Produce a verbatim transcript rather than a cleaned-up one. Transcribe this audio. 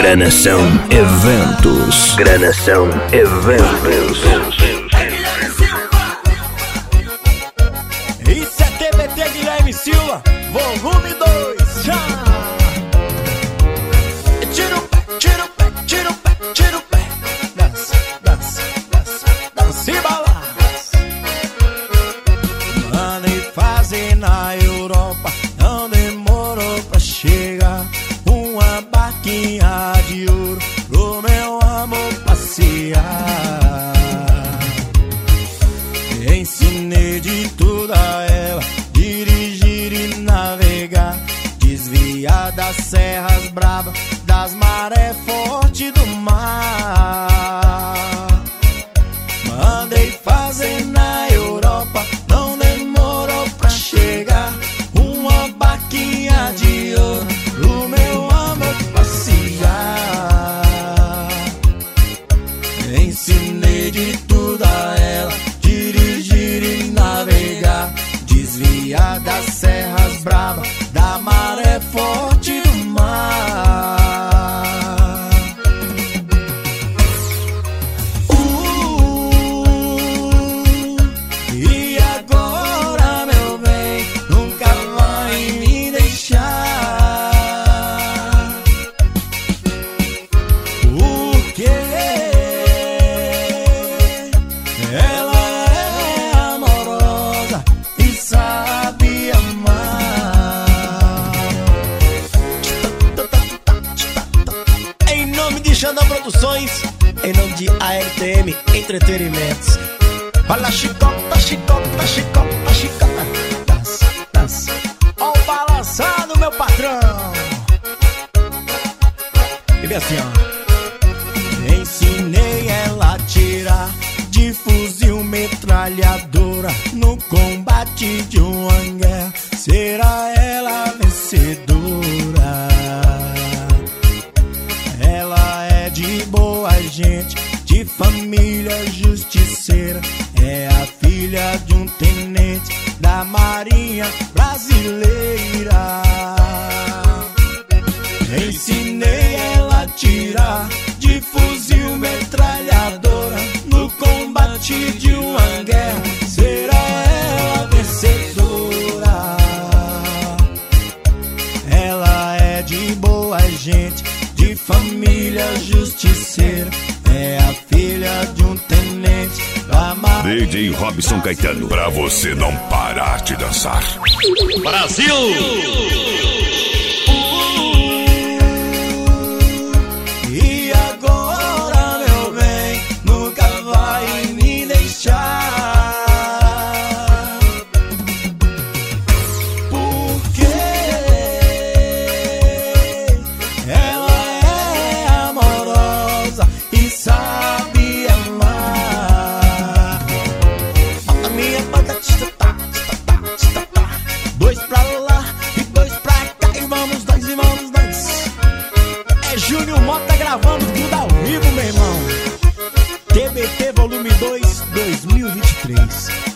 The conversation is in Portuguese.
Granação Eventos. Granação Eventos. Isso é T B T Guilherme Silva, volume dois. Já! Tira o pé, tira o pé, tira o pé, tira o pé. Dança, dança, dança, dança e balança. Mandei fazer na Europa, não demorou pra chegar. Uma barquinha de ouro pro meu amor passear. Ensinei de tudo a ela, dirigir e navegar, desviar das serras bravas, das marés fortes do mar. Mandei fazer na Europa, não demorou pra chegar. Uma barquinha de ouro pro meu amor passear. Ensinei de tudo a ela, dirigir e navegar, desviar das serras bravas, da maré forte do mar. Uh, e agora, meu bem, nunca vai me deixar. Porque ela é amorosa e sabe amar. Em nome de Xandão Produções, em nome de A R T M Entretenimentos. Fala chicota, chicota, chicota, chicota. Dança, dança. Ó o balançado, meu patrão. E vem assim, ó. Ensinei ela a tirar de fuzil metralhadora no combate de uma guerra. Será ela a vencedora? Ela é de boa gente, de família justiceira. É a filha de um tenente da Marinha Brasileira. Ensinei ela a tirar de fuzil metralhadora no combate de uma guerra. Será ela a vencedora? Ela é de boa gente, de família justiceira. É a filha de um tenente da Marinha. D J Robson Caetano, pra você não parar de dançar. Brasil! E agora, meu bem, nunca vai me deixar. Porque ela é amorosa e sabe amar. Bota minha banda, tita, tá, tita, tá, tita, tá. Dois pra lá e dois pra cá, e vamos nós, e vamos nós. É Júnior Mota gravando tudo ao vivo, meu irmão. T B T volume dois, dois mil e vinte e três.